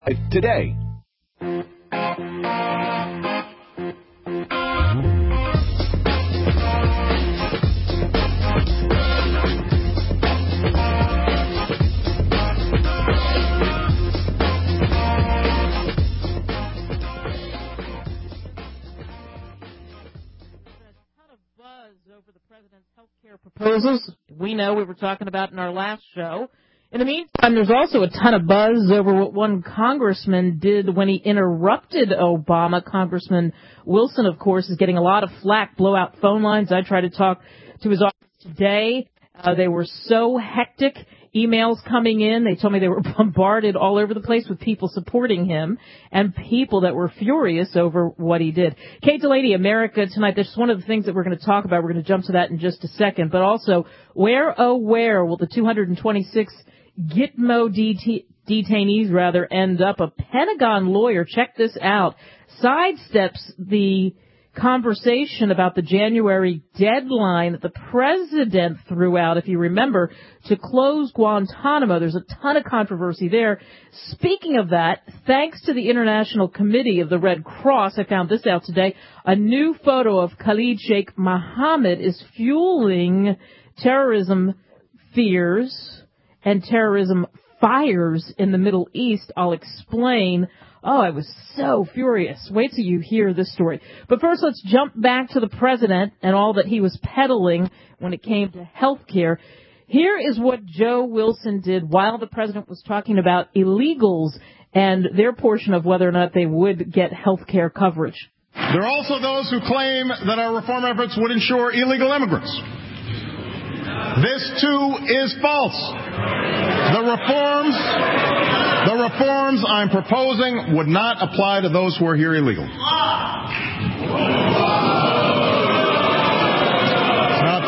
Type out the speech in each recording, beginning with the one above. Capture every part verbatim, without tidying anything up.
Today. Over the president's health care proposals we know we were talking about in our last show. In the meantime, there's also a ton of buzz over what one congressman did when he interrupted Obama. Congressman Wilson, of course, is getting a lot of flack, blowout phone lines. I tried to talk to his office today. Uh, they were so hectic. Emails coming in. They told me they were bombarded all over the place with people supporting him and people that were furious over what he did. Kate Delaney, America Tonight. That's one of the things that we're going to talk about. We're going to jump to that in just a second. But also, where, oh, where will the two hundred twenty-six Gitmo det- detainees rather end up? A Pentagon lawyer, check this out, sidesteps the conversation about the January deadline that the president threw out, if you remember, to close Guantanamo. There's a ton of controversy there. Speaking of that, thanks to the International Committee of the Red Cross, I found this out today, a new photo of Khalid Sheikh Mohammed is fueling terrorism fears and terrorism fires in the Middle East. I'll explain. Oh, I was so furious. Wait till you hear this story. But first, let's jump back to the president and all that he was peddling when it came to health care. Here is what Joe Wilson did while the president was talking about illegals and their portion of whether or not they would get health care coverage. There are also those who claim that our reform efforts would ensure illegal immigrants. This, too, is false. The reforms, the reforms I'm proposing would not apply to those who are here illegally. It's not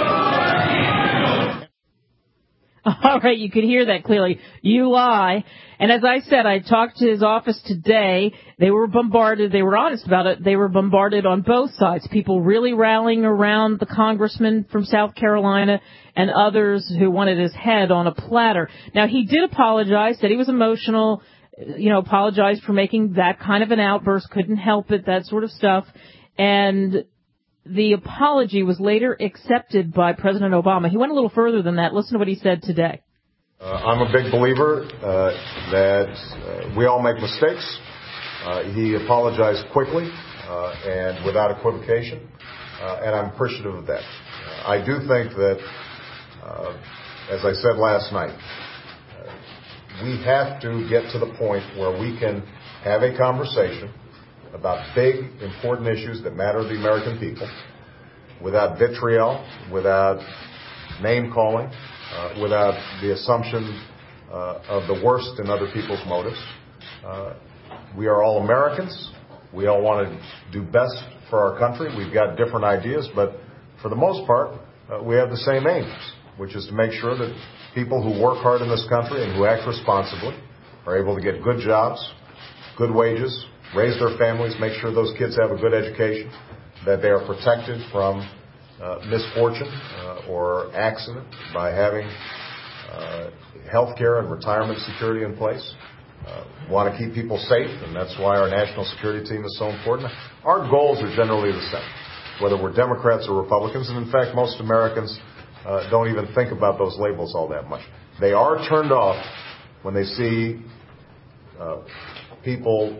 true. All right, you could hear that clearly. You lie. And as I said, I talked to his office today. They were bombarded. They were honest about it. They were bombarded on both sides. People really rallying around the congressman from South Carolina and others who wanted his head on a platter. Now, he did apologize, said he was emotional, you know, apologized for making that kind of an outburst, couldn't help it, that sort of stuff. And the apology was later accepted by President Obama. He went a little further than that. Listen to what he said today. Uh, I'm a big believer uh, that uh, we all make mistakes. Uh, he apologized quickly uh, and without equivocation, uh, and I'm appreciative of that. Uh, I do think that, uh, as I said last night, uh, we have to get to the point where we can have a conversation about big, important issues that matter to the American people without vitriol, without name-calling, uh, without the assumption uh, of the worst in other people's motives. Uh, we are all Americans. We all want to do best for our country. We've got different ideas, but for the most part, uh, we have the same aims, which is to make sure that people who work hard in this country and who act responsibly are able to get good jobs, good wages, raise their families, make sure those kids have a good education, that they are protected from uh, misfortune uh, or accident by having uh, health care and retirement security in place. Uh, we want to keep people safe, and that's why our national security team is so important. Our goals are generally the same, whether we're Democrats or Republicans, and in fact, most Americans uh, don't even think about those labels all that much. They are turned off when they see uh, people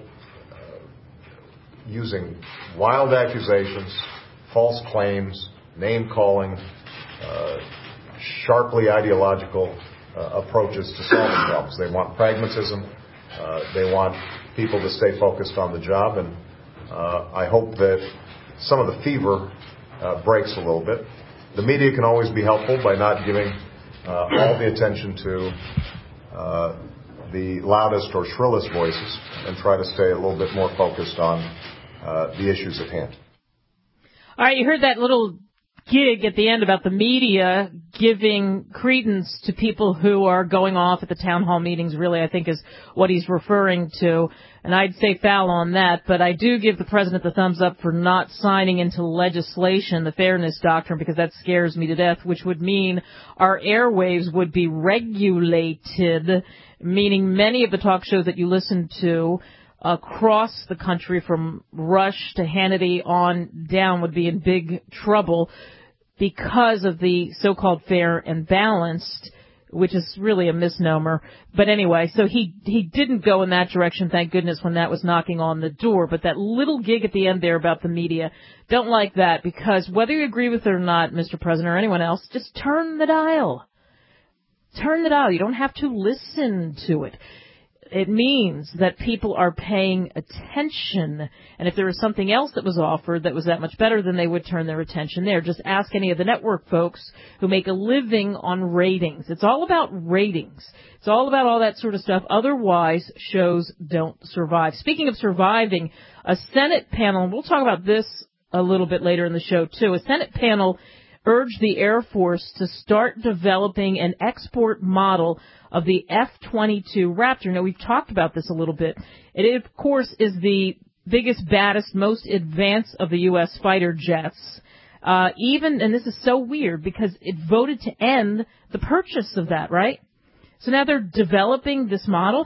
using wild accusations, false claims, name-calling, uh, sharply ideological uh, approaches to solving problems. They want pragmatism. Uh, they want people to stay focused on the job. And uh, I hope that some of the fever uh, breaks a little bit. The media can always be helpful by not giving uh, all the attention to uh, the loudest or shrillest voices and try to stay a little bit more focused on Uh, the issues at hand. All right, you heard that little gig at the end about the media giving credence to people who are going off at the town hall meetings, really, I think is what he's referring to. And I'd say foul on that, but I do give the president the thumbs up for not signing into legislation the fairness doctrine, because that scares me to death, which would mean our airwaves would be regulated, meaning many of the talk shows that you listen to across the country from Rush to Hannity on down would be in big trouble because of the so-called fair and balanced, which is really a misnomer. But anyway, so he he didn't go in that direction, thank goodness, when that was knocking on the door. But that little gig at the end there about the media, don't like that, because whether you agree with it or not, Mister President, or anyone else, just turn the dial. Turn the dial. You don't have to listen to it. It means that people are paying attention, and if there was something else that was offered that was that much better, then they would turn their attention there. Just ask any of the network folks who make a living on ratings. It's all about ratings. It's all about all that sort of stuff. Otherwise, shows don't survive. Speaking of surviving, a Senate panel, and we'll talk about this a little bit later in the show too, a Senate panel urged the Air Force to start developing an export model of the F twenty-two Raptor. Now, we've talked about this a little bit. It, of course, is the biggest, baddest, most advanced of the U S fighter jets. Uh, even, and this is so weird because it voted to end the purchase of that, right? So now they're developing this model.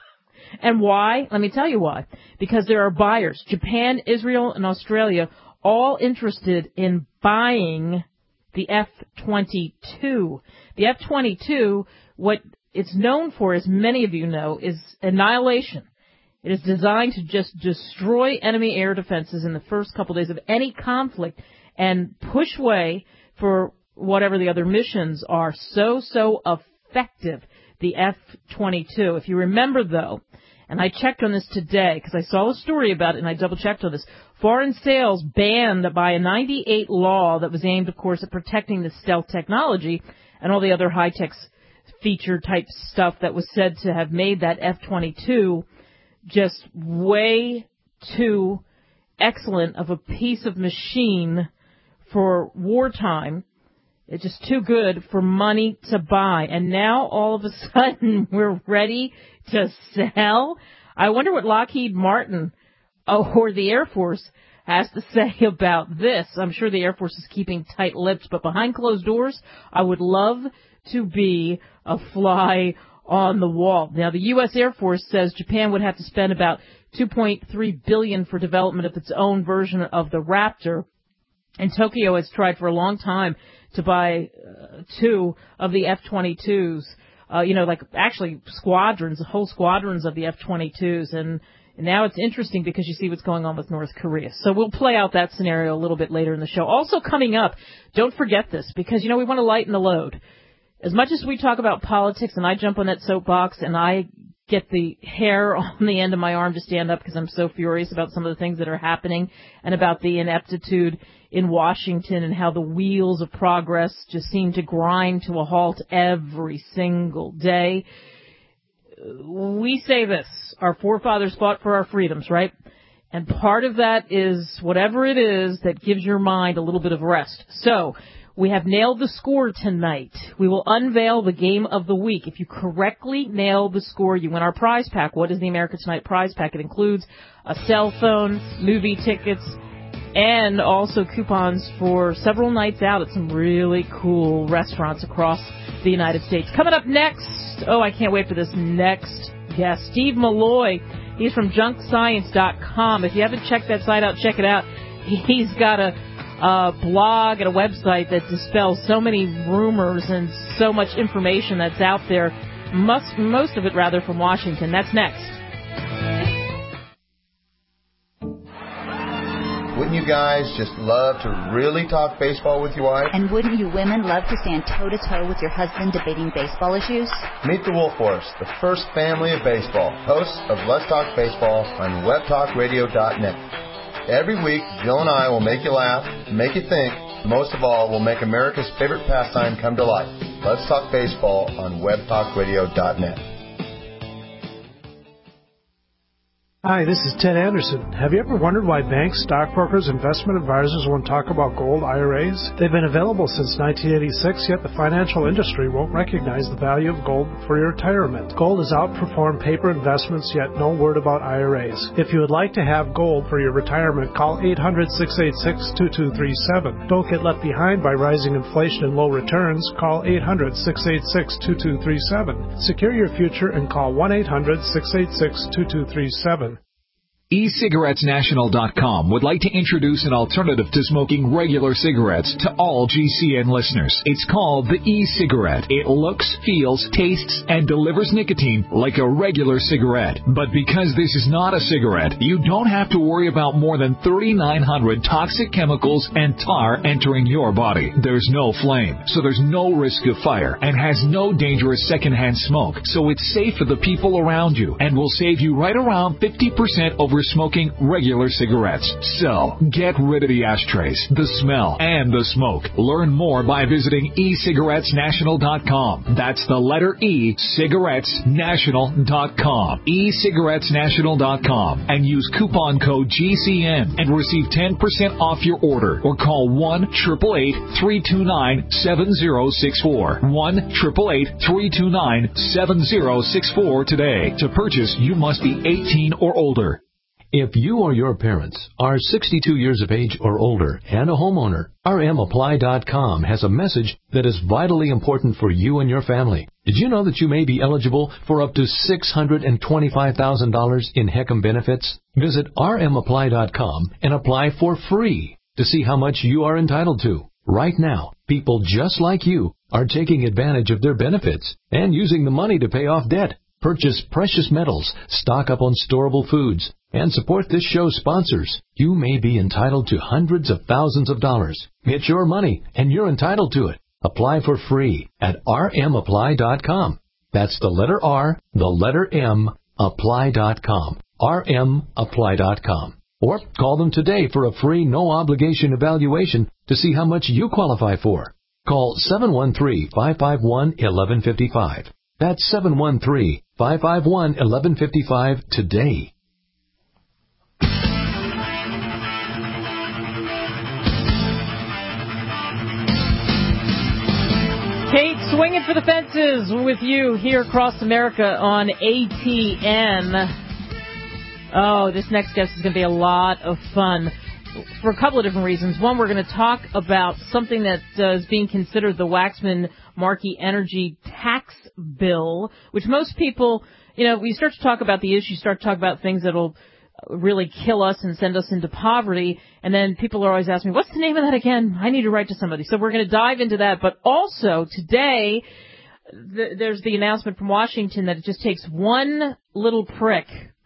And why? Let me tell you why. Because there are buyers, Japan, Israel, and Australia, all interested in buying the F twenty-two. The F twenty-two, what it's known for, as many of you know, is annihilation. It is designed to just destroy enemy air defenses in the first couple days of any conflict and push way for whatever the other missions are. So, so effective, the F twenty-two. If you remember, though, and I checked on this today because I saw a story about it and I double-checked on this, foreign sales banned by a ninety-eight law that was aimed, of course, at protecting the stealth technology and all the other high-tech feature-type stuff that was said to have made that F twenty-two just way too excellent of a piece of machine for wartime. It's just too good for money to buy. And now, all of a sudden, we're ready to sell? I wonder what Lockheed Martin or the Air Force has to say about this. I'm sure the Air Force is keeping tight-lipped, but behind closed doors, I would love to be a fly on the wall. Now, the U S. Air Force says Japan would have to spend about two point three billion dollars for development of its own version of the Raptor. And Tokyo has tried for a long time to buy uh, two of the F twenty-twos, uh, you know, like actually squadrons, whole squadrons of the F twenty-twos. And now it's interesting because you see what's going on with North Korea. So we'll play out that scenario a little bit later in the show. Also coming up, don't forget this, because, you know, we want to lighten the load. As much as we talk about politics, and I jump on that soapbox and I get the hair on the end of my arm to stand up because I'm so furious about some of the things that are happening and about the ineptitude in Washington and how the wheels of progress just seem to grind to a halt every single day. We say this, our forefathers fought for our freedoms, right? And part of that is whatever it is that gives your mind a little bit of rest. So, we have nailed the score tonight. We will unveil the game of the week. If you correctly nail the score, you win our prize pack. What is the America Tonight prize pack? It includes a cell phone, movie tickets, and also coupons for several nights out at some really cool restaurants across the United States. Coming up next, oh, I can't wait for this next guest, Steve Malloy. He's from junk science dot com. If you haven't checked that site out, check it out. He's got a a blog and a website that dispels so many rumors and so much information that's out there, most, most of it rather from Washington. That's next. Wouldn't you guys just love to really talk baseball with your wife? And wouldn't you women love to stand toe-to-toe with your husband debating baseball issues? Meet the Wolf Force, the first family of baseball, hosts of Let's Talk Baseball on web talk radio dot net. Every week, Jill and I will make you laugh, make you think, most of all, we'll make America's favorite pastime come to life. Let's Talk Baseball on web talk radio dot net. Hi, this is Ted Anderson. Have you ever wondered why banks, stockbrokers, investment advisors won't talk about gold I R As? They've been available since nineteen eighty-six, yet the financial industry won't recognize the value of gold for your retirement. Gold has outperformed paper investments, yet no word about I R As. If you would like to have gold for your retirement, call eight hundred, six eight six, two two three seven. Don't get left behind by rising inflation and low returns. Call eight hundred, six eight six, two two three seven. Secure your future and call one eight hundred, six eight six, two two three seven. e cigarettes national dot com would like to introduce an alternative to smoking regular cigarettes to all G C N listeners. It's called the e-cigarette. It looks, feels, tastes, and delivers nicotine like a regular cigarette. But because this is not a cigarette, you don't have to worry about more than thirty-nine hundred toxic chemicals and tar entering your body. There's no flame, so there's no risk of fire, and has no dangerous secondhand smoke, so it's safe for the people around you and will save you right around fifty percent over smoking regular cigarettes. So, get rid of the ashtrays, the smell, and the smoke. Learn more by visiting e cigarettes national dot com. That's the letter E, cigarettes national dot com. e cigarettes national dot com. And use coupon code G C N and receive ten percent off your order. Or call one, eight eight eight, three two nine, seven zero six four. one, eight eight eight, three two nine, seven zero six four today. To purchase, you must be eighteen or older. If you or your parents are sixty-two years of age or older and a homeowner, R M apply dot com has a message that is vitally important for you and your family. Did you know that you may be eligible for up to six hundred twenty-five thousand dollars in HECM benefits? Visit R M apply dot com and apply for free to see how much you are entitled to. Right now, people just like you are taking advantage of their benefits and using the money to pay off debt, purchase precious metals, stock up on storable foods, and support this show's sponsors. You may be entitled to hundreds of thousands of dollars. It's your money, and you're entitled to it. Apply for free at R M apply dot com. That's the letter R, the letter M, apply dot com. R M apply dot com. Or call them today for a free, no-obligation evaluation to see how much you qualify for. Call seven one three, five five one, one one five five. That's seven one three, five five one, one one five five today. Kate, swinging for the fences with you here across America on A T N. Oh, this next guest is going to be a lot of fun for a couple of different reasons. One, we're going to talk about something that uh, is being considered the Waxman-Markey energy tax bill, which most people, you know, we start to talk about the issue, start to talk about things that will really kill us and send us into poverty, and then people are always asking me, what's the name of that again? I need to write to somebody. So we're going to dive into that. But also today, th- there's the announcement from Washington that it just takes one little prick,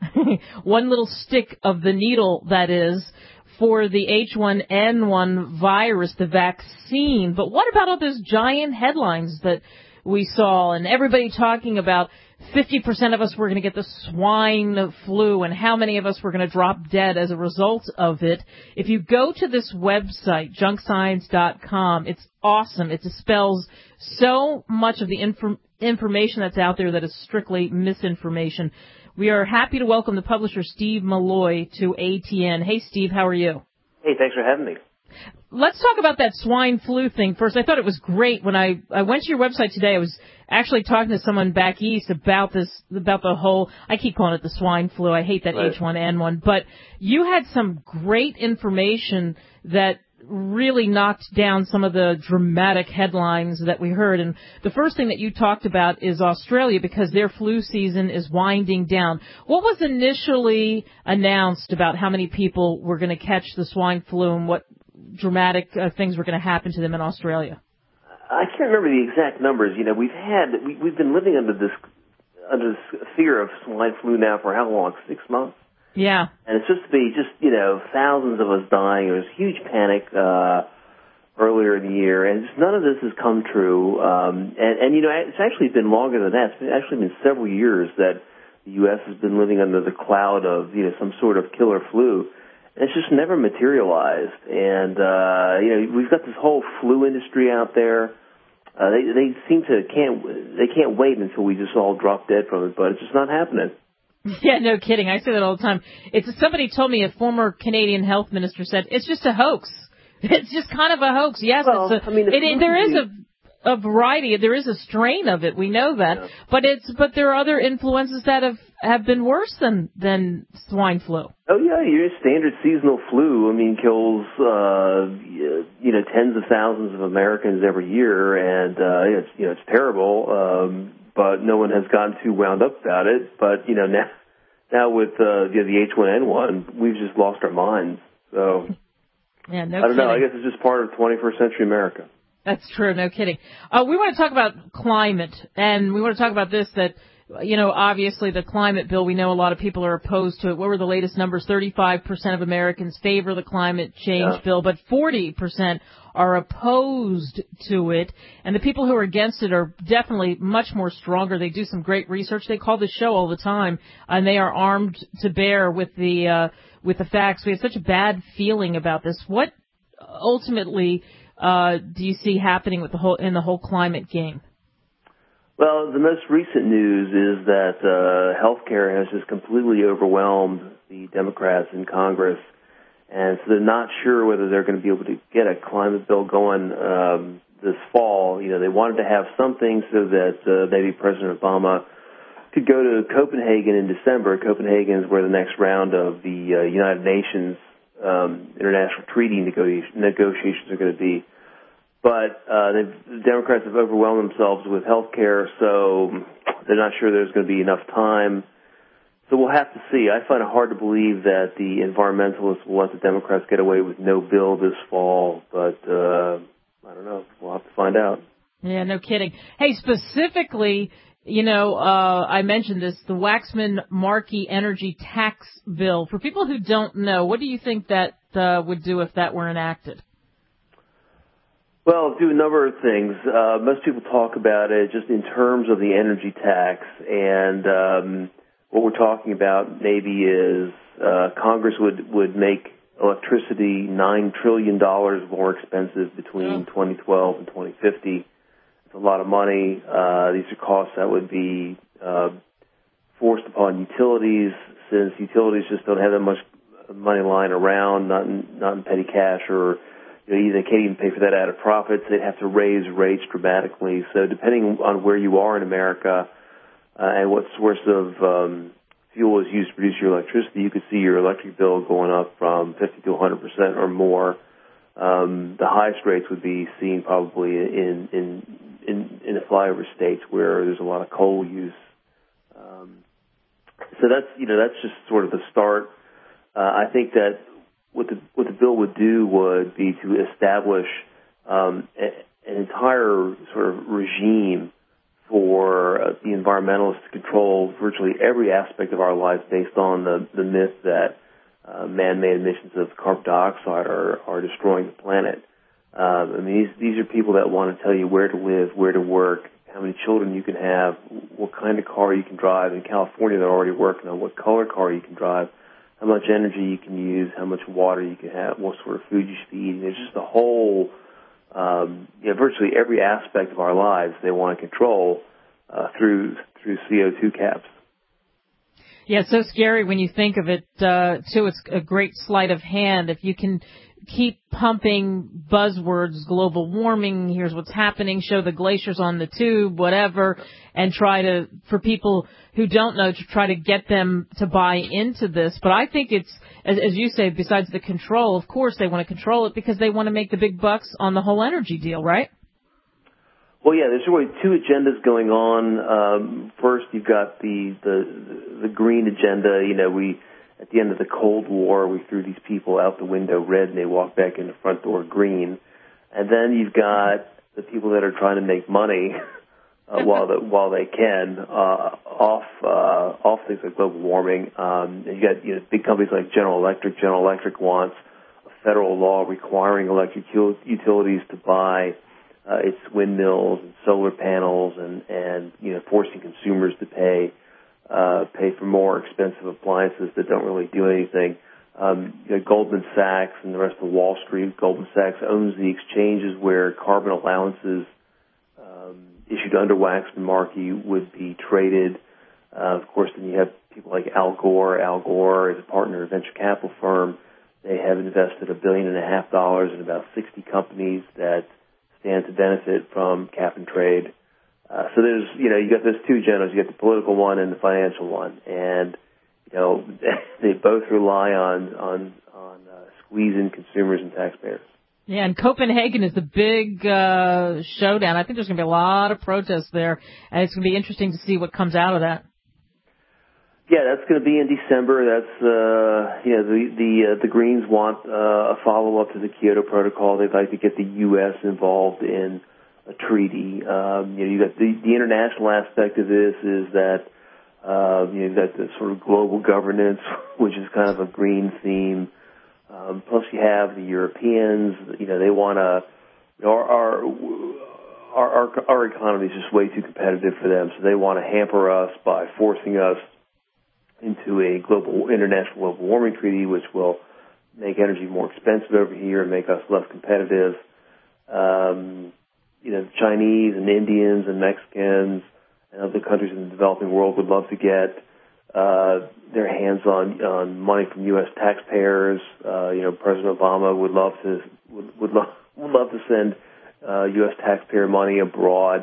one little stick of the needle, that is, for the H one N one virus, the vaccine. But what about all those giant headlines that we saw and everybody talking about fifty percent of us were going to get the swine flu and how many of us were going to drop dead as a result of it? If you go to this website, junk science dot com, it's awesome. It dispels so much of the inf- information that's out there that is strictly misinformation. We are happy to welcome the publisher, Steve Milloy, to A T N. Hey, Steve, how are you? Hey, thanks for having me. Let's talk about that swine flu thing first. I thought it was great. When I, I went to your website today, I was actually talking to someone back east about this, about the whole, I keep calling it the swine flu. I hate that right. H one N one. But you had some great information that really knocked down some of the dramatic headlines that we heard. And the first thing that you talked about is Australia, because their flu season is winding down. What was initially announced about how many people were going to catch the swine flu and what dramatic uh, things were going to happen to them in Australia? I can't remember the exact numbers. You know, we've had, we, we've been living under this, under this fear of swine flu now for how long? Six months? Yeah. And it's supposed to be just, you know, thousands of us dying. There was huge panic uh, earlier in the year, and just none of this has come true. Um, and, and, you know, it's actually been longer than that. It's actually been several years that the U S has been living under the cloud of, you know, some sort of killer flu. And it's just never materialized. And, uh, you know, we've got this whole flu industry out there. Uh, they, they seem to can't, they can't wait until we just all drop dead from it, but it's just not happening. Yeah, no kidding. I say that all the time. It's somebody told me, a former Canadian health minister said, it's just a hoax. It's just kind of a hoax. Yes, well, it's a, I mean, it, it, there is a, a variety. There is a strain of it. We know that. Yeah. But it's but there are other influenzas that have, have been worse than, than swine flu. Oh, yeah, your standard seasonal flu, I mean, kills, uh, you know, tens of thousands of Americans every year, and uh, it's, you know, it's terrible, um, but no one has gotten too wound up about it. But, you know, now, now with uh, you know, the H one N one, we've just lost our minds. So, yeah, no I don't kidding. know, I guess it's just part of twenty-first century America. That's true, no kidding. Uh, we want to talk about climate, and we want to talk about this, that, you know, obviously the climate bill, we know a lot of people are opposed to it. What were the latest numbers? thirty-five percent of Americans favor the climate change yeah. bill, but forty percent are opposed to it. And the people who are against it are definitely much more stronger. They do some great research. They call the show all the time, and they are armed to bear with the, uh, with the facts. We have such a bad feeling about this. What ultimately, uh, do you see happening with the whole, in the whole climate game? Well, the most recent news is that uh, healthcare has just completely overwhelmed the Democrats in Congress, and so they're not sure whether they're going to be able to get a climate bill going um, this fall. You know, they wanted to have something so that uh, maybe President Obama could go to Copenhagen in December. Copenhagen is where the next round of the uh, United Nations um, international treaty nego- negotiations are going to be. But uh, the Democrats have overwhelmed themselves with health care, so they're not sure there's going to be enough time. So we'll have to see. I find it hard to believe that the environmentalists will let the Democrats get away with no bill this fall, but uh, I don't know. We'll have to find out. Yeah, no kidding. Hey, specifically, you know, uh, I mentioned this, the Waxman-Markey energy tax bill. For people who don't know, what do you think that uh, would do if that were enacted? Well, do a number of things. Uh, most people talk about it just in terms of the energy tax, and um, what we're talking about maybe is uh, Congress would, would make electricity nine trillion dollars more expensive between yeah. twenty twelve and twenty fifty. It's a lot of money. Uh, these are costs that would be uh, forced upon utilities, since utilities just don't have that much money lying around, not in, not in petty cash, or you know, they can't even pay for that out of profits. They'd have to raise rates dramatically. So depending on where you are in America uh, and what source of um, fuel is used to produce your electricity, you could see your electric bill going up from fifty to one hundred percent or more. Um, the highest rates would be seen probably in in in, in the flyover states where there's a lot of coal use. Um, so that's you know that's just sort of the start. Uh, I think that what the what the bill would do would be to establish um, a, an entire sort of regime for uh, the environmentalists to control virtually every aspect of our life based on the, the myth that uh, man-made emissions of carbon dioxide are, are destroying the planet. Um, I mean, these, these are people that want to tell you where to live, where to work, how many children you can have, what kind of car you can drive. In California, they're already working on what color car you can drive, how much energy you can use, how much water you can have, what sort of food you should be eating. There's just a whole, um, you know, virtually every aspect of our lives they want to control uh, through through C O two caps. Yeah, it's so scary when you think of it, uh, too. It's a great sleight of hand. If you can keep pumping buzzwords, global warming, here's what's happening, show the glaciers on the tube, whatever, and try to, for people who don't know, to try to get them to buy into this. But I think it's, as, as you say, besides the control, of course they want to control it because they want to make the big bucks on the whole energy deal, right? Well, yeah, there's really two agendas going on. Um, first, you've got the, the the green agenda. You know, we at the end of the Cold War, we threw these people out the window red, and they walked back in the front door green. And then you've got the people that are trying to make money uh, while the, while they can uh, off uh, off things like global warming. Um, and you got you know big companies like General Electric. General Electric wants a federal law requiring electric utilities to buy Uh, it's windmills and solar panels, and, and you know forcing consumers to pay uh, pay for more expensive appliances that don't really do anything. Um, you know, Goldman Sachs and the rest of Wall Street. Goldman Sachs owns the exchanges where carbon allowances um, issued under Waxman-Markey would be traded. Uh, of course, then you have people like Al Gore. Al Gore is a partner of a venture capital firm. They have invested a billion and a half dollars in about sixty companies that stand to benefit from cap and trade. Uh, so there's, you know, you got those two generals. You got the political one and the financial one, and you know they both rely on on on uh, squeezing consumers and taxpayers. Yeah, and Copenhagen is the big uh, showdown. I think there's going to be a lot of protests there, and it's going to be interesting to see what comes out of that. Yeah, that's going to be in December. That's uh, you know the the uh, the Greens want uh, a follow up to the Kyoto Protocol. They'd like to get the U S involved in a treaty. Um, you know, you got the, the international aspect of this is that uh, you know, you've got the sort of global governance, which is kind of a green theme. Um, plus, you have the Europeans. You know, they want to. You know, our, our our our economy is just way too competitive for them, so they want to hamper us by forcing us into a global, international global warming treaty, which will make energy more expensive over here and make us less competitive. Um, you know, the Chinese and Indians and Mexicans and other countries in the developing world would love to get uh, their hands on on money from U S taxpayers. Uh, you know, President Obama would love to would would love, would love to send uh, U S taxpayer money abroad.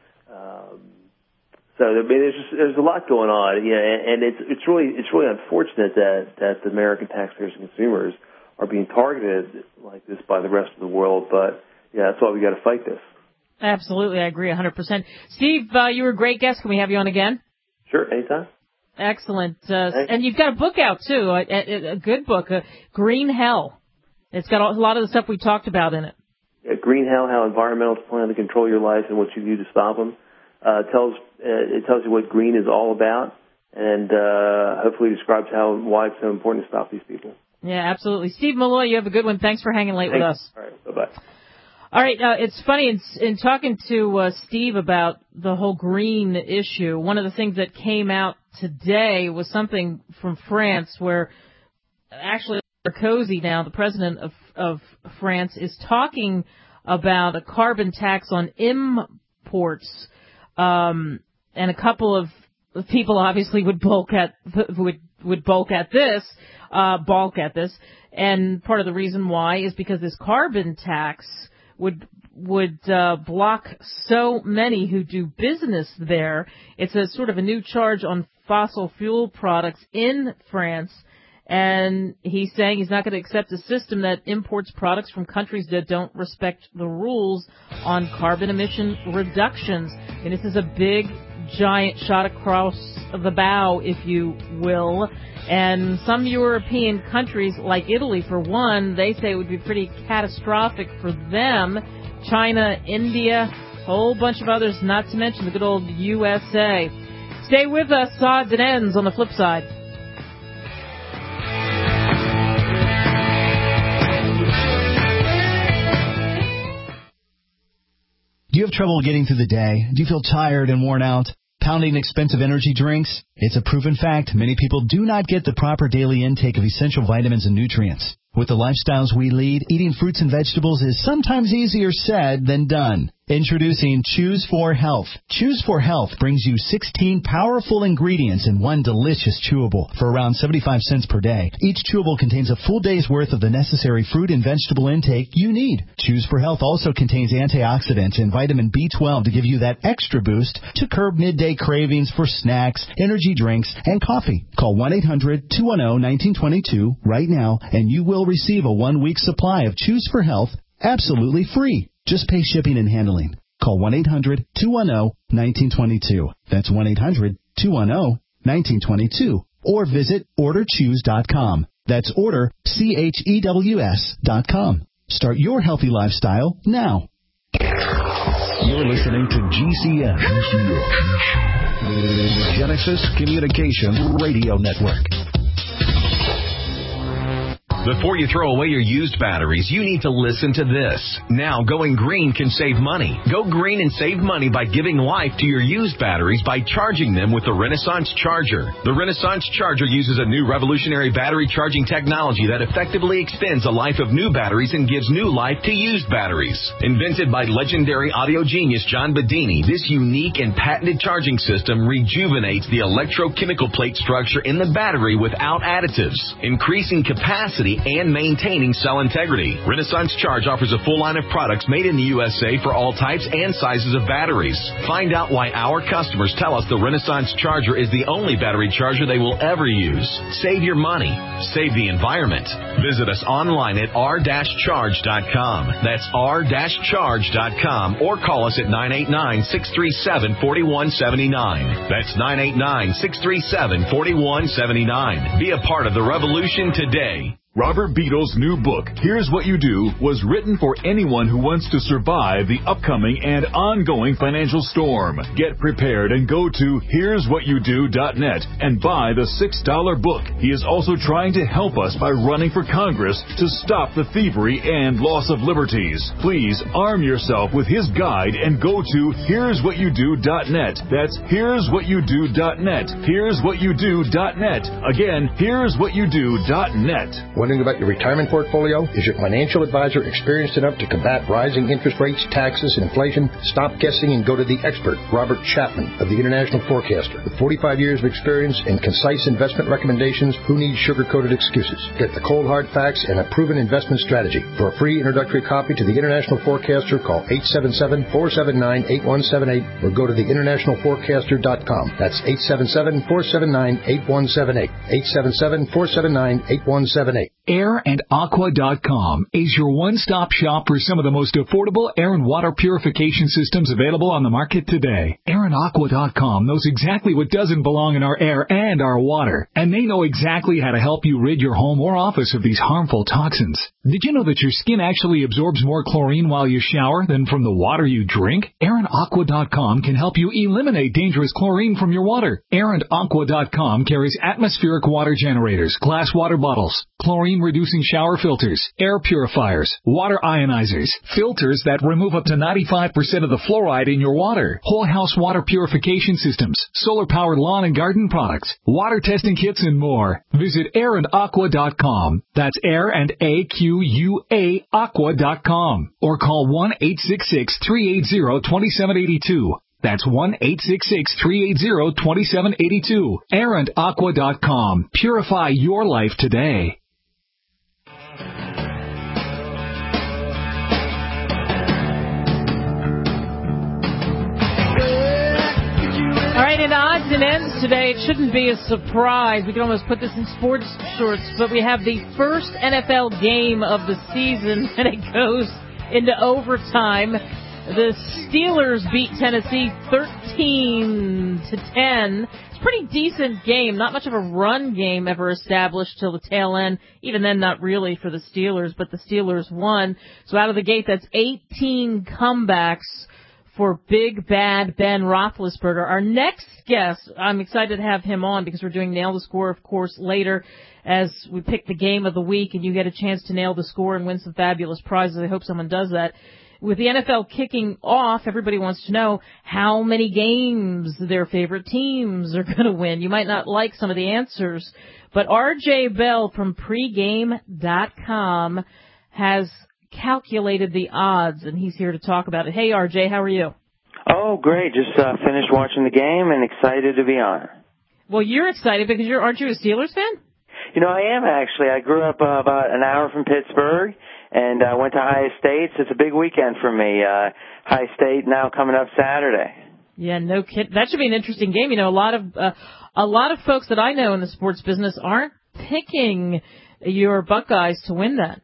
Um, So I mean, there's just, there's a lot going on, yeah, and it's it's really it's really unfortunate that that the American taxpayers and consumers are being targeted like this by the rest of the world. But yeah, that's why we got to fight this. Absolutely, I agree one hundred percent. Steve, uh, you were a great guest. Can we have you on again? Sure, anytime. Excellent, uh, and you've got a book out too, a, a, a good book, uh, Green Hell. It's got a lot of the stuff we talked about in it. Yeah, Green Hell: How Environmentalists Plan to Control Your Life and What You Do to Stop Them. Uh, tells uh, it tells you what green is all about, and uh, hopefully describes how why it's so important to stop these people. Yeah, absolutely. Steve Milloy, you have a good one. Thanks for hanging late Thanks. with us. All right, bye bye. All right, uh, it's funny in, in talking to uh, Steve about the whole green issue. One of the things that came out today was something from France, where actually Sarkozy, now the president of of France, is talking about a carbon tax on imports. Um, and a couple of people obviously would bulk at would would bulk at this, uh, balk at this, and part of the reason why is because this carbon tax would would uh, block so many who do business there. It's a sort of a new charge on fossil fuel products in France. And he's saying he's not going to accept a system that imports products from countries that don't respect the rules on carbon emission reductions. And this is a big, giant shot across the bow, if you will. And some European countries, like Italy, for one, they say it would be pretty catastrophic for them. China, India, a whole bunch of others, not to mention the good old U S A. Stay with us. Odds and ends on the flip side. Do you have trouble getting through the day? Do you feel tired and worn out? Pounding expensive energy drinks? It's a proven fact many people do not get the proper daily intake of essential vitamins and nutrients. With the lifestyles we lead, eating fruits and vegetables is sometimes easier said than done. Introducing Choose four Health. Choose four Health brings you sixteen powerful ingredients in one delicious chewable for around seventy-five cents per day. Each chewable contains a full day's worth of the necessary fruit and vegetable intake you need. Choose four Health also contains antioxidants and vitamin B twelve to give you that extra boost to curb midday cravings for snacks, energy drinks, and coffee. Call one eight hundred two one zero one nine two two right now and you will receive a one-week supply of Choose four Health absolutely free. Just pay shipping and handling. Call one eight hundred two one zero one nine two two. That's one eight hundred two one zero one nine two two. Or visit order choose dot com. That's order, C H E W S dot com. Start your healthy lifestyle now. You're listening to G C N, the Genesis Communications Radio Network. Before you throw away your used batteries, you need to listen to this. Now, going green can save money. Go green and save money by giving life to your used batteries by charging them with the Renaissance Charger. The Renaissance Charger uses a new revolutionary battery charging technology that effectively extends the life of new batteries and gives new life to used batteries. Invented by legendary audio genius John Bedini, this unique and patented charging system rejuvenates the electrochemical plate structure in the battery without additives, increasing capacity and maintaining cell integrity. Renaissance Charge offers a full line of products made in the U S A for all types and sizes of batteries. Find out why our customers tell us the Renaissance Charger is the only battery charger they will ever use. Save your money. Save the environment. Visit us online at r dash charge dot com. That's r dash charge dot com or call us at nine eight nine, six three seven, four one seven nine. That's nine eight nine, six three seven, four one seven nine. Be a part of the revolution today. Robert Beadle's new book, Here's What You Do, was written for anyone who wants to survive the upcoming and ongoing financial storm. Get prepared and go to here's what you do dot net and buy the six dollar book. He is also trying to help us by running for Congress to stop the thievery and loss of liberties. Please arm yourself with his guide and go to here's what you do dot net. That's here's what you do dot net. here's what you do dot net. Again, here's what you do dot net. Wondering about your retirement portfolio? Is your financial advisor experienced enough to combat rising interest rates, taxes, and inflation? Stop guessing and go to the expert, Robert Chapman of the International Forecaster. With forty-five years of experience and concise investment recommendations, who needs sugar-coated excuses? Get the cold hard facts and a proven investment strategy. For a free introductory copy to the International Forecaster, call eight seven seven, four seven nine, eight one seven eight or go to the international forecaster dot com. That's eight seven seven, four seven nine, eight one seven eight. eight seven seven, four seven nine, eight one seven eight. air and aqua dot com is your one-stop shop for some of the most affordable air and water purification systems available on the market today. air and aqua dot com knows exactly what doesn't belong in our air and our water, and they know exactly how to help you rid your home or office of these harmful toxins. Did you know that your skin actually absorbs more chlorine while you shower than from the water you drink? air and aqua dot com can help you eliminate dangerous chlorine from your water. air and aqua dot com carries atmospheric water generators, glass water bottles, chlorine-reducing shower filters, air purifiers, water ionizers, filters that remove up to ninety-five percent of the fluoride in your water, whole house water purification systems, solar-powered lawn and garden products, water testing kits, and more. Visit air and aqua dot com. That's air and A Q U A aqua dot com. Or call one eight six six, three eight zero, two seven eight two. That's one eight six six, three eight zero, two seven eight two. air and aqua dot com. Purify your life today. All right, in odds and ends today, it shouldn't be a surprise. We can almost put this in sports shorts, but we have the first N F L game of the season, and it goes into overtime. The Steelers beat Tennessee thirteen to ten. It's a pretty decent game. Not much of a run game ever established till the tail end. Even then, not really for the Steelers, but the Steelers won. So out of the gate, that's eighteen comebacks for Big Bad Ben Roethlisberger. Our next guest, I'm excited to have him on because we're doing Nail the Score, of course, later as we pick the game of the week and you get a chance to nail the score and win some fabulous prizes. I hope someone does that. With the N F L kicking off, everybody wants to know how many games their favorite teams are going to win. You might not like some of the answers, but R J Bell from pregame dot com has calculated the odds, and he's here to talk about it. Hey, R J, how are you? Oh, great. Just uh, finished watching the game and excited to be on. Well, you're excited because you're, aren't you a Steelers fan? You know, I am actually. I grew up uh, about an hour from Pittsburgh and uh, went to High State, so it's a big weekend for me. Uh, High State now coming up Saturday. Yeah, no kid. That should be an interesting game. You know, a lot of uh, a lot of folks that I know in the sports business aren't picking your Buckeyes to win that.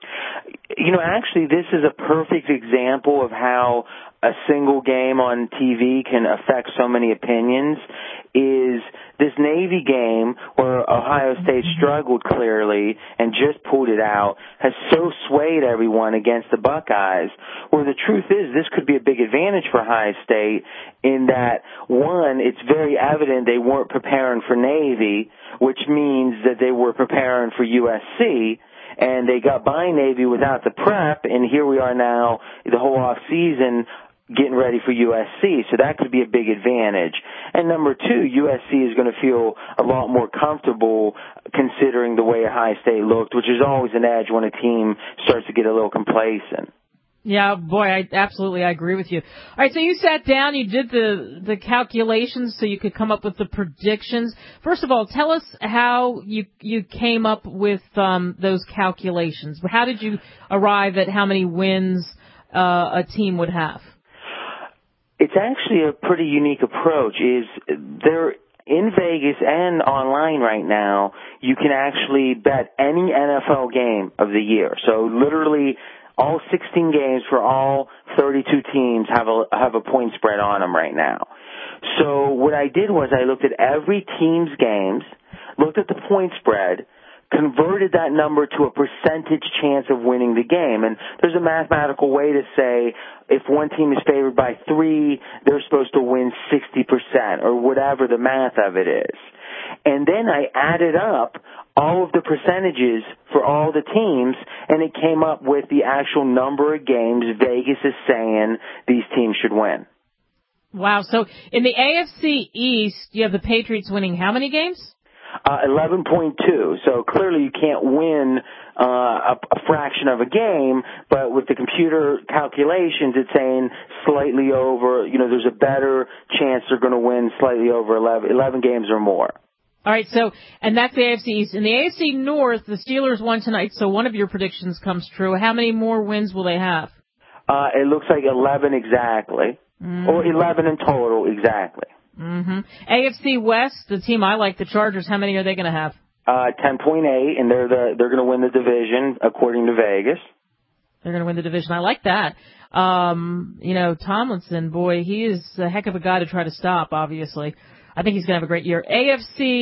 You know, actually, this is a perfect example of how a single game on T V can affect so many opinions. Is this Navy game where Ohio State struggled clearly and just pulled it out has so swayed everyone against the Buckeyes, where the truth is this could be a big advantage for Ohio State in that, one, it's very evident they weren't preparing for Navy, which means that they were preparing for U S C. and they got by Navy without the prep, and here we are now, the whole off season, getting ready for U S C, so that could be a big advantage. And number two, U S C is going to feel a lot more comfortable considering the way Ohio State looked, which is always an edge when a team starts to get a little complacent. Yeah, boy, I absolutely I agree with you. All right, so you sat down, you did the the calculations so you could come up with the predictions. First of all, tell us how you you came up with um, those calculations. How did you arrive at how many wins uh, a team would have? It's actually a pretty unique approach. Is there in Vegas and online right now, you can actually bet any N F L game of the year. So literally all sixteen games for all thirty-two teams have a have a point spread on them right now. So what I did was I looked at every team's games, looked at the point spread, converted that number to a percentage chance of winning the game. And there's a mathematical way to say if one team is favored by three, they're supposed to win sixty percent or whatever the math of it is. And then I added up all of the percentages for all the teams, and it came up with the actual number of games Vegas is saying these teams should win. Wow. So in the A F C East, you have the Patriots winning how many games? Uh, eleven point two. So clearly you can't win uh, a, a fraction of a game, but with the computer calculations, it's saying slightly over, you know, there's a better chance they're going to win slightly over eleven, eleven games or more. All right, so, and that's the A F C East. In the A F C North, the Steelers won tonight, so one of your predictions comes true. How many more wins will they have? Uh, it looks like eleven exactly, mm-hmm. or eleven in total exactly. Mm-hmm. A F C West, the team I like, the Chargers, how many are they going to have? Uh, ten point eight, and they're the, they're going to win the division according to Vegas. They're going to win the division. I like that. Um, you know, Tomlinson, boy, he is a heck of a guy to try to stop, obviously. I think he's going to have a great year. A F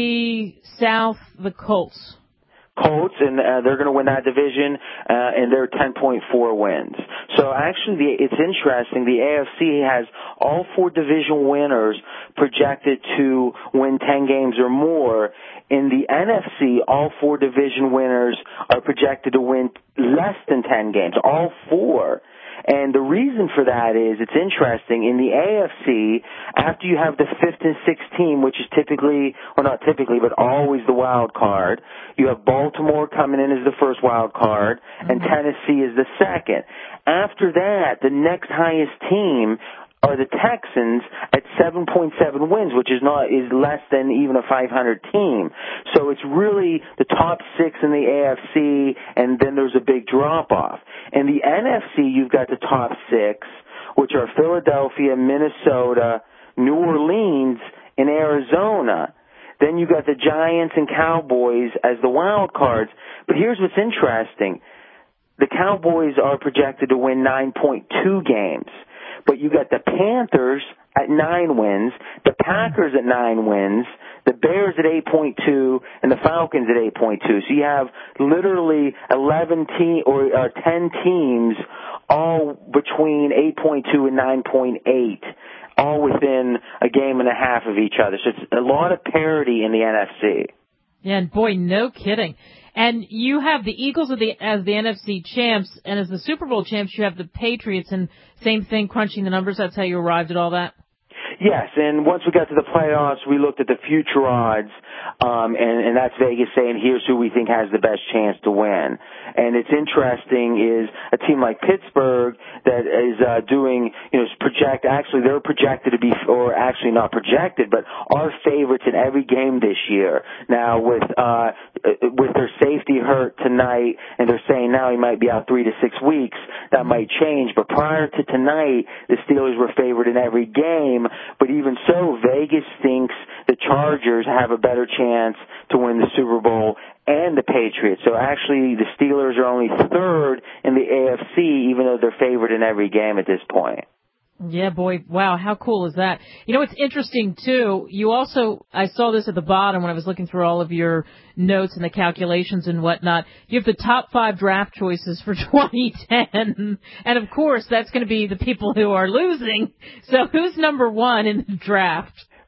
C South, the Colts. Colts, and uh, they're going to win that division, uh, and they're ten point four wins. So actually, the, it's interesting. The A F C has all four division winners projected to win ten games or more. In the N F C, all four division winners are projected to win less than ten games, all four. And the reason for that is, it's interesting, in the A F C, after you have the fifth and sixth team, which is typically, or not typically, but always the wild card, you have Baltimore coming in as the first wild card, and Tennessee is the second. After that, the next highest team are the Texans at seven point seven wins, which is not is less than even a five hundred team. So it's really the top six in the A F C, and then there's a big drop-off. In the N F C, you've got the top six, which are Philadelphia, Minnesota, New Orleans, and Arizona. Then you've got the Giants and Cowboys as the wild cards. But here's what's interesting. The Cowboys are projected to win nine point two games. But you got the Panthers at nine wins, the Packers at nine wins, the Bears at eight point two, and the Falcons at eight point two. So you have literally eleven team or uh, ten teams, all between eight point two and nine point eight, all within a game and a half of each other. So it's a lot of parity in the N F C. Yeah, and boy, no kidding. And you have the Eagles as the, as the N F C champs, and as the Super Bowl champs, you have the Patriots, and same thing, crunching the numbers, that's how you arrived at all that? Yes, and once we got to the playoffs, we looked at the future odds, um, and, and that's Vegas saying, here's who we think has the best chance to win. And it's interesting is a team like Pittsburgh that is uh, doing, you know, project, actually they're projected to be, or actually not projected, but are favorites in every game this year. Now with, uh, with their safety hurt tonight, and they're saying now he might be out three to six weeks, that might change. But prior to tonight, the Steelers were favored in every game. But even so, Vegas thinks the Chargers have a better chance to win the Super Bowl and the Patriots. So actually, the Steelers are only third in the A F C, even though they're favored in every game at this point. Yeah, boy. Wow, how cool is that? You know, it's interesting, too. You also, I saw this at the bottom when I was looking through all of your notes and the calculations and whatnot. You have the top five draft choices for twenty ten. And, of course, that's going to be the people who are losing. So who's number one in the draft?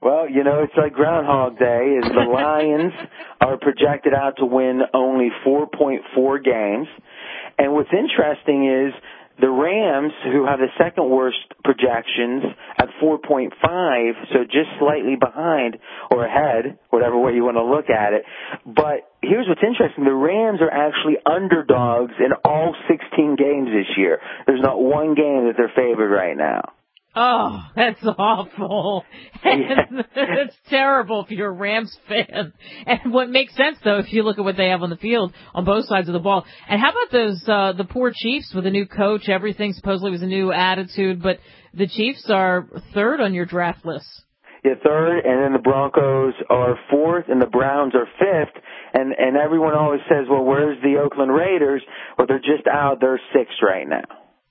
Well, you know, it's like Groundhog Day. Is the Lions are projected out to win only four point four games. And what's interesting is the Rams, who have the second worst projections at four point five, so just slightly behind or ahead, whatever way you want to look at it. But here's what's interesting. The Rams are actually underdogs in all sixteen games this year. There's not one game that they're favored right now. Oh, that's awful. And that's terrible if you're a Rams fan. And what makes sense, though, if you look at what they have on the field on both sides of the ball. And how about those, uh, the poor Chiefs with a new coach? Everything supposedly was a new attitude, but the Chiefs are third on your draft list. Yeah, third, and then the Broncos are fourth, and the Browns are fifth. And, and everyone always says, well, where's the Oakland Raiders? Well, they're just out. They're sixth right now.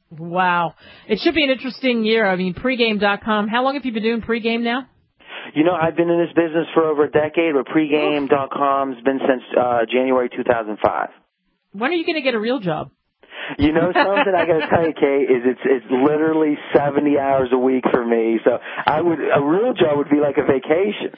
Wow. It should be an interesting year. I mean, pregame dot com. How long have you been doing pregame now? You know, I've been in this business for over a decade, but pregame dot com's been since uh, January two thousand five. When are you going to get a real job? You know something I got to tell you, Kate, is it's it's literally seventy hours a week for me. So I would a real job would be like a vacation.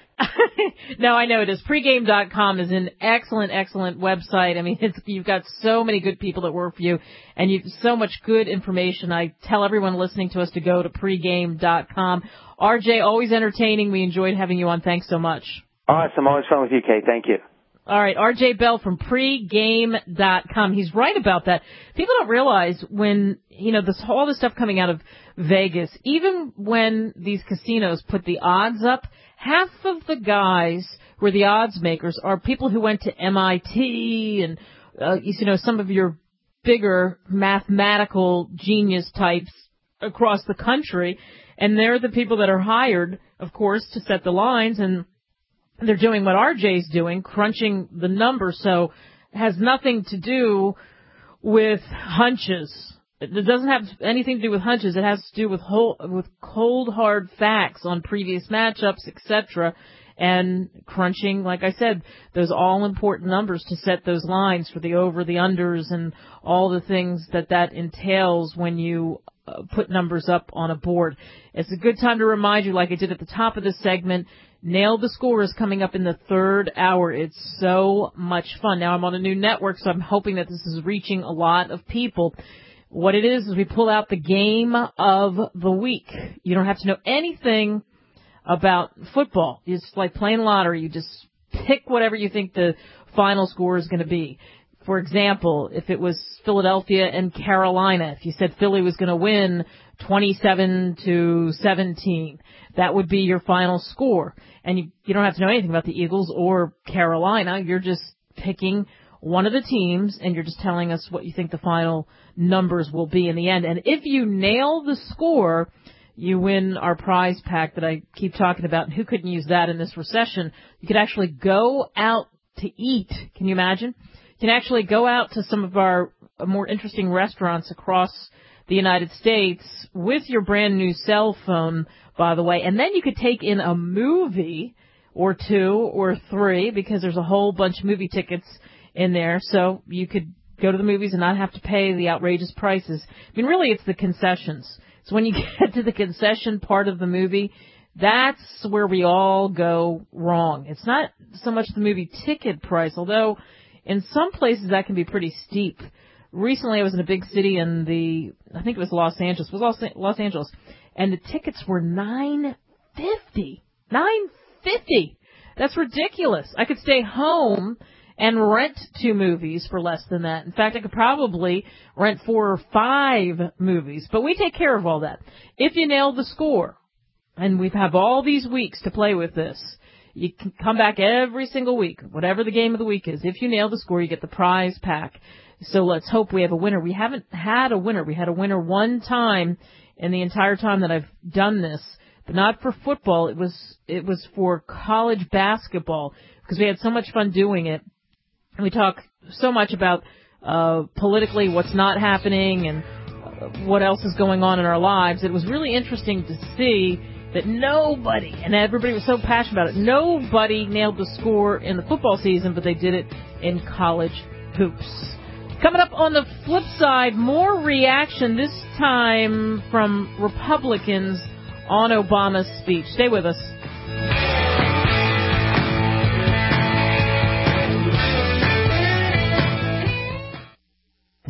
No, I know it is. pregame dot com is an excellent, excellent website. I mean, it's, you've got so many good people that work for you, and you've so much good information. I tell everyone listening to us to go to pregame dot com. R J, always entertaining. We enjoyed having you on. Thanks so much. Awesome. Always fun with you, Kate. Thank you. All right, R J Bell from pregame dot com. He's right about that. People don't realize when, you know, this all this stuff coming out of Vegas, even when these casinos put the odds up, half of the guys who are the odds makers are people who went to M I T and, uh, you know, some of your bigger mathematical genius types across the country. And they're the people that are hired, of course, to set the lines, and they're doing what R J's doing, crunching the numbers, so it has nothing to do with hunches. It doesn't have anything to do with hunches. It has to do with whole, with cold, hard facts on previous matchups, et cetera, and crunching, like I said, those all-important numbers to set those lines for the over, the unders, and all the things that that entails when you uh, put numbers up on a board. It's a good time to remind you, like I did at the top of this segment, Nail the Score is coming up in the third hour. It's so much fun. Now, I'm on a new network, so I'm hoping that this is reaching a lot of people. What it is is we pull out the game of the week. You don't have to know anything about football. It's like playing lottery. You just pick whatever you think the final score is going to be. For example, if it was Philadelphia and Carolina, if you said Philly was going to win twenty-seven to seventeen, that would be your final score. And you, you don't have to know anything about the Eagles or Carolina. You're just picking one of the teams, and you're just telling us what you think the final numbers will be in the end. And if you nail the score, you win our prize pack that I keep talking about. And who couldn't use that in this recession? You could actually go out to eat. Can you imagine? You can actually go out to some of our more interesting restaurants across the United States with your brand new cell phone, by the way, and then you could take in a movie or two or three, because there's a whole bunch of movie tickets in there, so you could go to the movies and not have to pay the outrageous prices. I mean, really, it's the concessions. So when you get to the concession part of the movie, that's where we all go wrong. It's not so much the movie ticket price, although in some places that can be pretty steep. Recently, I was in a big city in the, I think it was Los Angeles, it was Los, Los Angeles, and the tickets were nine fifty. nine fifty. That's ridiculous. I could stay home and rent two movies for less than that. In fact, I could probably rent four or five movies. But we take care of all that. If you nail the score, and we have all these weeks to play with this, you can come back every single week, whatever the game of the week is. If you nail the score, you get the prize pack. So let's hope we have a winner. We haven't had a winner. We had a winner one time in the entire time that I've done this, but not for football. It was it was for college basketball, because we had so much fun doing it. And we talk so much about uh, politically what's not happening and uh, what else is going on in our lives. It was really interesting to see that nobody, and everybody was so passionate about it, nobody nailed the score in the football season, but they did it in college hoops. Coming up on the flip side, more reaction, this time from Republicans on Obama's speech. Stay with us.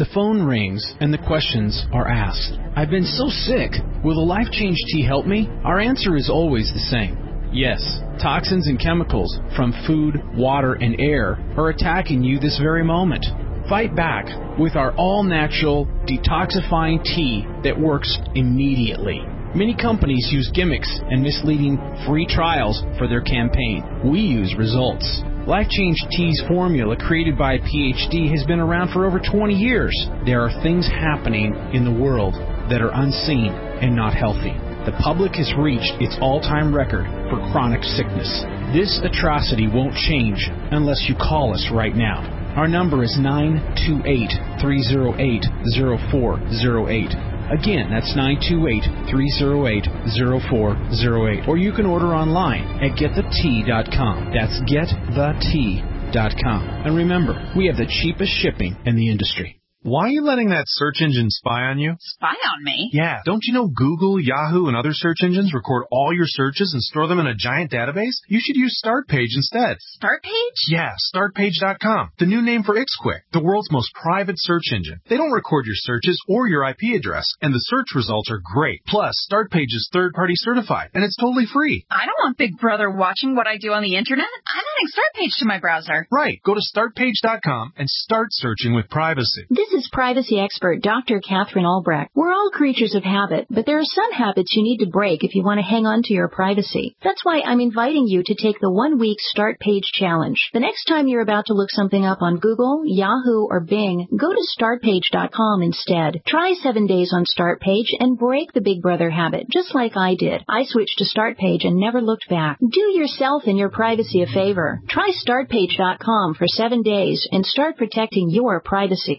The phone rings and the questions are asked. I've been so sick. Will the Life Change tea help me? Our answer is always the same. Yes, toxins and chemicals from food, water, and air are attacking you this very moment. Fight back with our all-natural detoxifying tea that works immediately. Many companies use gimmicks and misleading free trials for their campaign. We use results. Life Change Tea's formula, created by a P H D, has been around for over twenty years. There are things happening in the world that are unseen and not healthy. The public has reached its all-time record for chronic sickness. This atrocity won't change unless you call us right now. Our number is nine two eight, three oh eight, oh four oh eight. Again, that's nine two eight, three oh eight, oh four oh eight. Or you can order online at get the tea dot com. That's get the tea dot com. And remember, we have the cheapest shipping in the industry. Why are you letting that search engine spy on you? Spy on me? Yeah. Don't you know Google, Yahoo, and other search engines record all your searches and store them in a giant database? You should use StartPage instead. StartPage? Yeah, start page dot com. The new name for IxQuick, the world's most private search engine. They don't record your searches or your I P address, and the search results are great. Plus, StartPage is third-party certified, and it's totally free. I don't want Big Brother watching what I do on the internet. I'm adding StartPage to my browser. Right. Go to start page dot com and start searching with privacy. This is privacy expert Doctor Catherine Albrecht. We're all creatures of habit, but there are some habits you need to break if you want to hang on to your privacy. That's why I'm inviting you to take the one-week Start Page Challenge. The next time you're about to look something up on Google, Yahoo, or Bing, go to start page dot com instead. Try seven days on StartPage and break the Big Brother habit, just like I did. I switched to StartPage and never looked back. Do yourself and your privacy a favor. Try start page dot com for seven days and start protecting your privacy.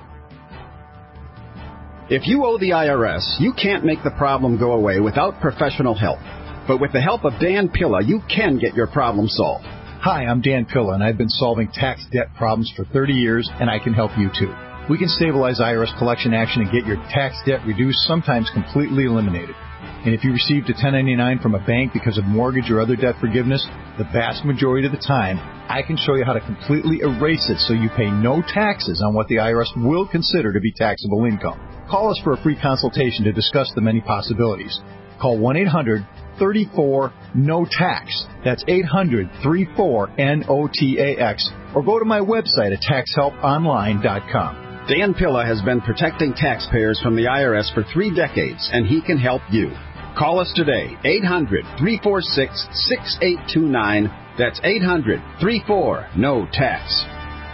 If you owe the I R S, you can't make the problem go away without professional help. But with the help of Dan Pilla, you can get your problem solved. Hi, I'm Dan Pilla, and I've been solving tax debt problems for thirty years, and I can help you too. We can stabilize I R S collection action and get your tax debt reduced, sometimes completely eliminated. And if you received a ten ninety-nine from a bank because of mortgage or other debt forgiveness, the vast majority of the time, I can show you how to completely erase it so you pay no taxes on what the I R S will consider to be taxable income. Call us for a free consultation to discuss the many possibilities. Call one eight hundred, three four, N O T A X. That's eight hundred, three four, N O T A X. Or go to my website at tax help online dot com. Dan Pilla has been protecting taxpayers from the I R S for three decades, and he can help you. Call us today, eight hundred, three four six, six eight two nine. That's eight hundred, three four, N O T A X.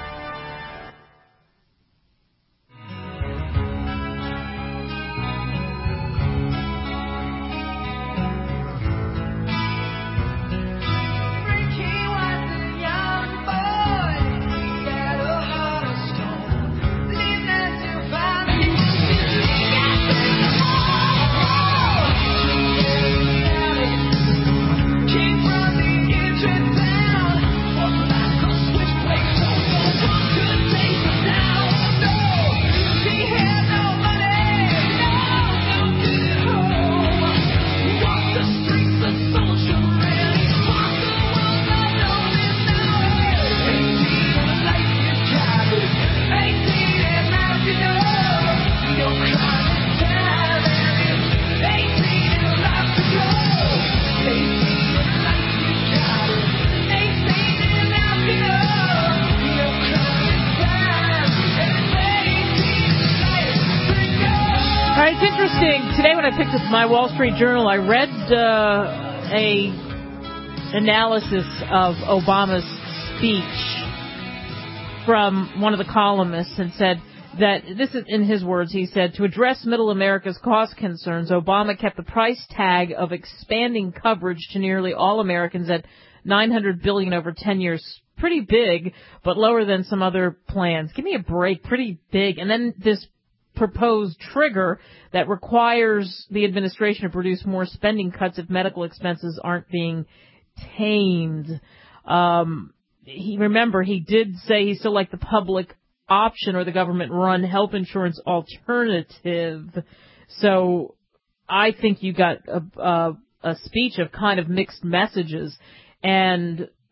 Today when I picked up my Wall Street Journal, I read uh, a analysis of Obama's speech from one of the columnists and said that, this is in his words, he said, to address middle America's cost concerns, Obama kept the price tag of expanding coverage to nearly all Americans at nine hundred billion dollars over ten years. Pretty big, but lower than some other plans. Give me a break. Pretty big. And then this proposed trigger that requires the administration to produce more spending cuts if medical expenses aren't being tamed. Um, he remember he did say he still liked the public option or the government-run health insurance alternative. So I think you got a, a, a speech of kind of mixed messages. And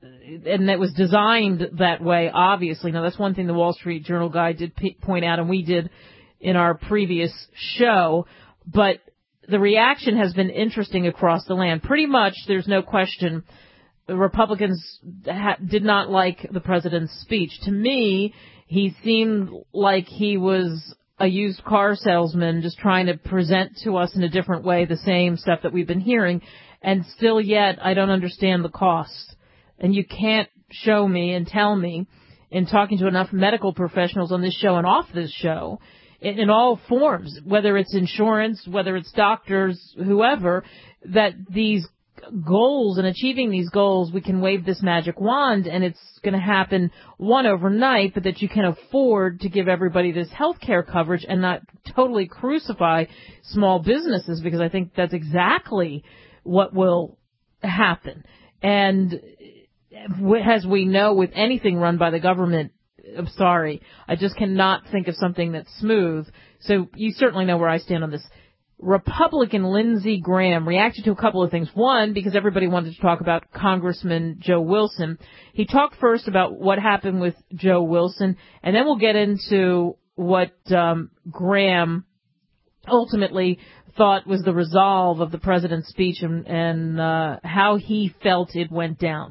and it was designed that way, obviously. Now, that's one thing the Wall Street Journal guy did p- point out, and we did in our previous show, but the reaction has been interesting across the land. Pretty much, there's no question, the Republicans ha- did not like the president's speech. To me, he seemed like he was a used car salesman just trying to present to us in a different way the same stuff that we've been hearing, and still yet I don't understand the cost. And you can't show me and tell me, in talking to enough medical professionals on this show and off this show, in, in all forms, whether it's insurance, whether it's doctors, whoever, that these goals and achieving these goals, we can wave this magic wand and it's going to happen one overnight, but that you can afford to give everybody this health care coverage and not totally crucify small businesses, because I think that's exactly what will happen. And as we know with anything run by the government, I'm sorry, I just cannot think of something that's smooth. So you certainly know where I stand on this. Republican Lindsey Graham reacted to a couple of things. One, because everybody wanted to talk about Congressman Joe Wilson. He talked first about what happened with Joe Wilson, and then we'll get into what um, Graham ultimately thought was the resolve of the president's speech and, and uh, how he felt it went down.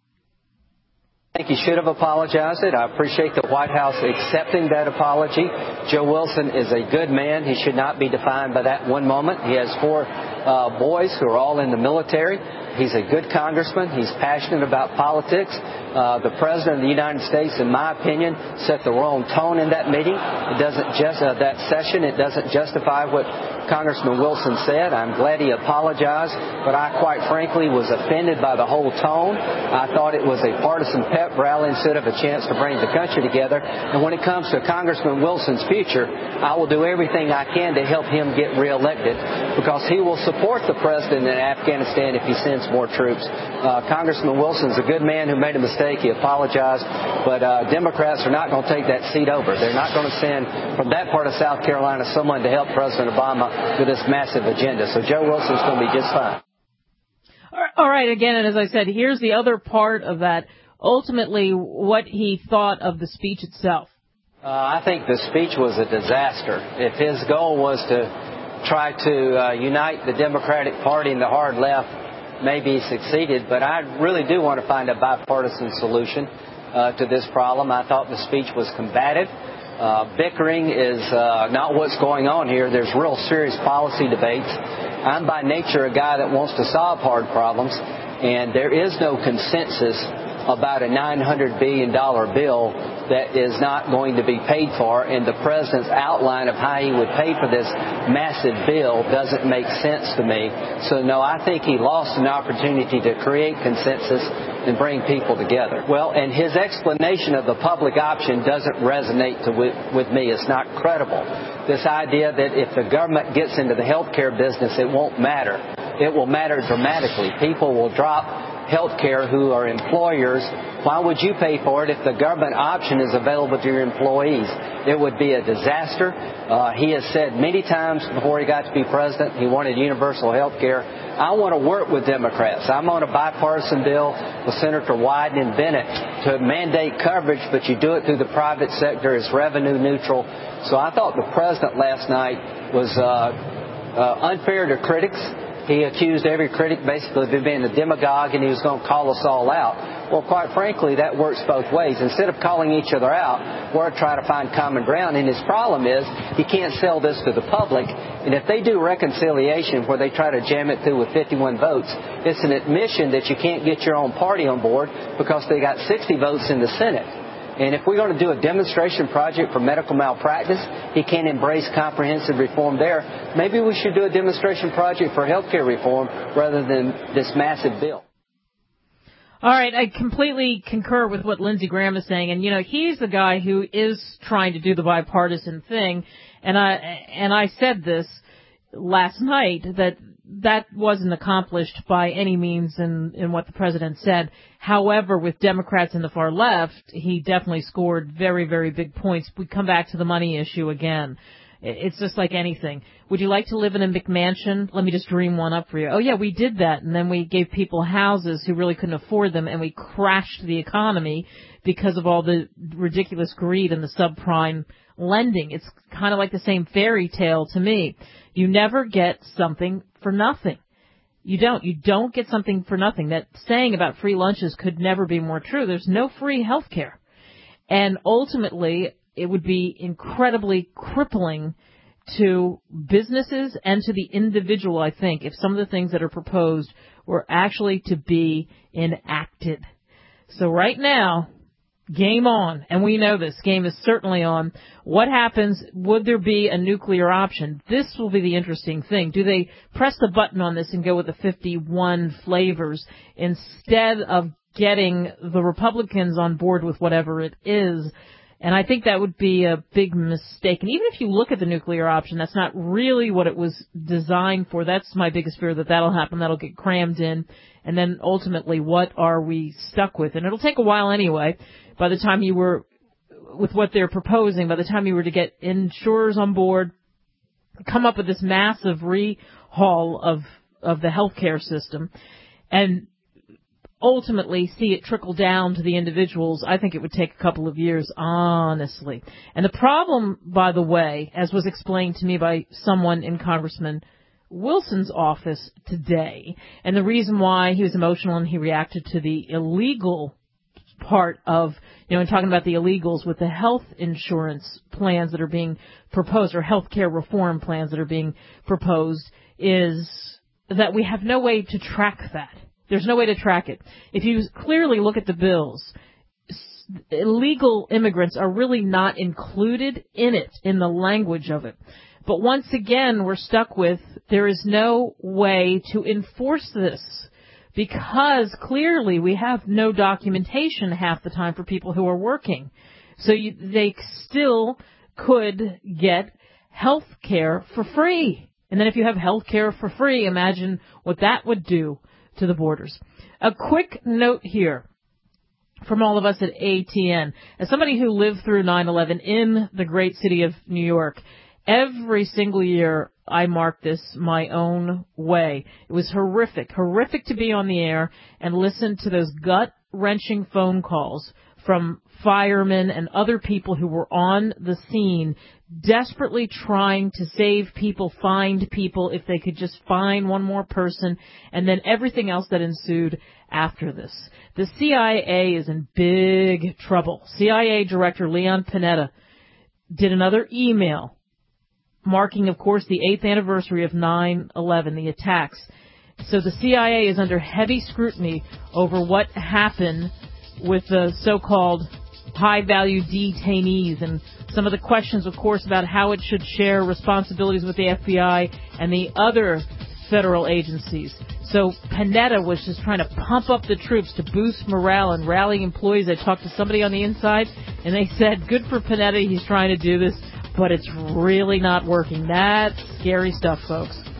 I think he should have apologized. It. I appreciate the White House accepting that apology. Joe Wilson is a good man. He should not be defined by that one moment. He has four uh, boys who are all in the military. He's a good congressman. He's passionate about politics. Uh, the President of the United States, in my opinion, set the wrong tone in that meeting. It doesn't just uh, that session. It doesn't justify what Congressman Wilson said. I'm glad he apologized, but I quite frankly was offended by the whole tone. I thought it was a partisan pep rally instead of a chance to bring the country together. And when it comes to Congressman Wilson's future, I will do everything I can to help him get reelected, because he will support the president in Afghanistan if he sends more troops. Uh, Congressman Wilson's a good man who made a mistake. He apologized, but uh, Democrats are not going to take that seat over. They're not going to send from that part of South Carolina someone to help President Obama with this massive agenda. So Joe Wilson's going to be just fine. All right, again, and as I said, here's the other part of that. Ultimately, what he thought of the speech itself. Uh, I think the speech was a disaster. If his goal was to try to uh, unite the Democratic Party and the hard left, maybe he succeeded, but I really do want to find a bipartisan solution uh, to this problem. I thought the speech was combative. Uh, bickering is uh, not what's going on here. There's real serious policy debates. I'm by nature a guy that wants to solve hard problems, and there is no consensus about a nine hundred billion dollars bill that is not going to be paid for, and the president's outline of how he would pay for this massive bill doesn't make sense to me. So, no, I think he lost an opportunity to create consensus and bring people together. Well, and his explanation of the public option doesn't resonate to, with, with me. It's not credible. This idea that if the government gets into the healthcare business, it won't matter. It will matter dramatically. People will drop health care who are employers. Why would you pay for it if the government option is available to your employees? It would be a disaster. Uh, he has said many times before he got to be president he wanted universal health care. I want to work with Democrats. I'm on a bipartisan bill with Senator Wyden and Bennett to mandate coverage, but you do it through the private sector. It's revenue neutral. So I thought the president last night was uh, uh, unfair to critics. He accused every critic basically of being a demagogue, and he was going to call us all out. Well, quite frankly, that works both ways. Instead of calling each other out, we're trying to find common ground. And his problem is he can't sell this to the public. And if they do reconciliation where they try to jam it through with fifty-one votes, it's an admission that you can't get your own party on board because they got sixty votes in the Senate. And if we're going to do a demonstration project for medical malpractice, he can't embrace comprehensive reform there. Maybe we should do a demonstration project for health care reform rather than this massive bill. All right, I completely concur with what Lindsey Graham is saying. And, you know, he's the guy who is trying to do the bipartisan thing. And I, and I said this last night, that that wasn't accomplished by any means in, in what the president said. However, with Democrats in the far left, he definitely scored very, very big points. We come back to the money issue again. It's just like anything. Would you like to live in a McMansion? Let me just dream one up for you. Oh, yeah, we did that, and then we gave people houses who really couldn't afford them, and we crashed the economy because of all the ridiculous greed and the subprime lending. It's kind of like the same fairy tale to me. You never get something for nothing. You don't. You don't get something for nothing. That saying about free lunches could never be more true. There's no free health care. And ultimately, it would be incredibly crippling to businesses and to the individual, I think, if some of the things that are proposed were actually to be enacted. So right now, game on, and we know this, game is certainly on. What happens? Would there be a nuclear option? This will be the interesting thing. Do they press the button on this and go with the fifty-one flavors instead of getting the Republicans on board with whatever it is? And I think that would be a big mistake. And even if you look at the nuclear option, that's not really what it was designed for. That's my biggest fear, that that'll happen. That'll get crammed in. And then ultimately, what are we stuck with? And it'll take a while anyway. By the time you were, with what they're proposing, by the time you were to get insurers on board, come up with this massive rehaul of, of the healthcare system, and ultimately see it trickle down to the individuals, I think it would take a couple of years, honestly. And the problem, by the way, as was explained to me by someone in Congressman Wilson's office today, and the reason why he was emotional and he reacted to the illegal part of, you know, in talking about the illegals with the health insurance plans that are being proposed, or health care reform plans that are being proposed, is that we have no way to track that. There's no way to track it. If you clearly look at the bills, illegal immigrants are really not included in it, in the language of it. But once again, we're stuck with, there is no way to enforce this, because clearly we have no documentation half the time for people who are working. So you, they still could get health care for free. And then if you have health care for free, imagine what that would do to the borders. A quick note here from all of us at A T N. As somebody who lived through nine eleven in the great city of New York, every single year I marked this my own way. It was horrific, horrific to be on the air and listen to those gut-wrenching phone calls from firemen and other people who were on the scene, desperately trying to save people, find people, if they could just find one more person, and then everything else that ensued after this. The C I A is in big trouble. C I A Director Leon Panetta did another email marking, of course, the eighth anniversary of nine eleven, the attacks. So the C I A is under heavy scrutiny over what happened with the so-called high-value detainees, and some of the questions, of course, about how it should share responsibilities with the F B I and the other federal agencies. So Panetta was just trying to pump up the troops to boost morale and rally employees. I talked to somebody on the inside, and they said, good for Panetta, he's trying to do this, but it's really not working. That's scary stuff, folks.